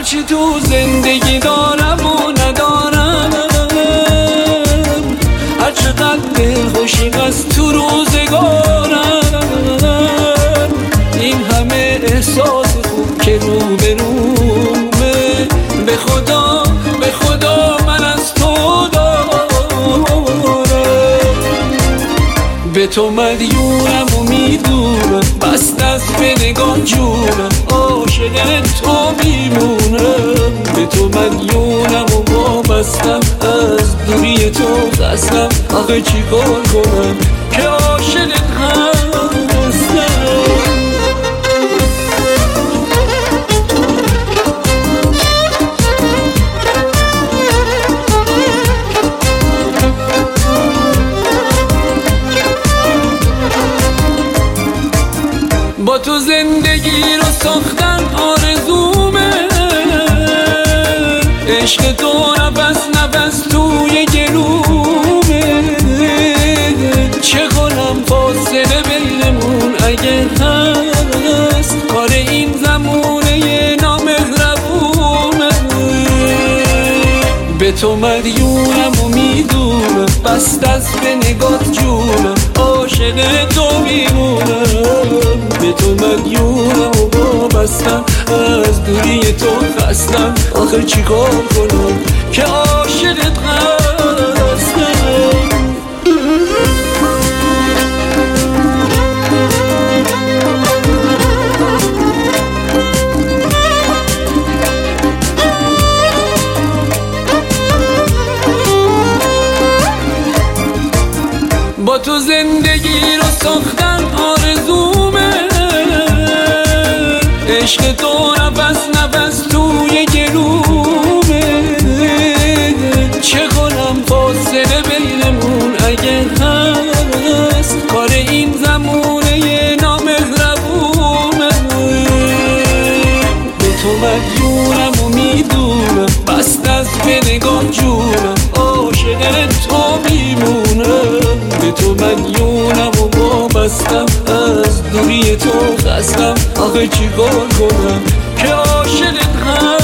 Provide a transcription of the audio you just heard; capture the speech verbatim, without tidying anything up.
هرچی تو زندگی دارم و ندارم، هر چقدر دلخوشی از تو روزگارم، این همه احساس خوب که رو به رومه، به خدا به خدا من از تو دارم، به تو مدیونم و میدونم بست از به نگاه جونم، عاشق تو میمونم، به تو مدیونم و وابستم، از دوری تو خستم، آخه چی کار کنم که عاشقت هستم. با تو زندگی رو ساختن آرزومه، عشق تو نفس نفس توی گلومه، چه کنم فاصله بینمون اگه هست، کار این زمونه نامهربونه، به تو مدیونم و میدونم بست از به نگات جونم، عاشق تو میمونم، به تو مدیونم و وابستم، از دوری تو خستم، آخر چی کار کنم که عاشقت هستم. با تو زندگی رو ساختن آرزومه، عشق تو نفس نفس توی گلومه، چه کنم فاصله بینمون اگه هست، کار این زمونه نامهربونه، به تو مدیونم و میدونم بست از به نگاه جونم، عاشق تو میمونم، به تو مدیونم و وابستم، از دوری تو خستم، آخه چی کار کنم که عاشقت هستم.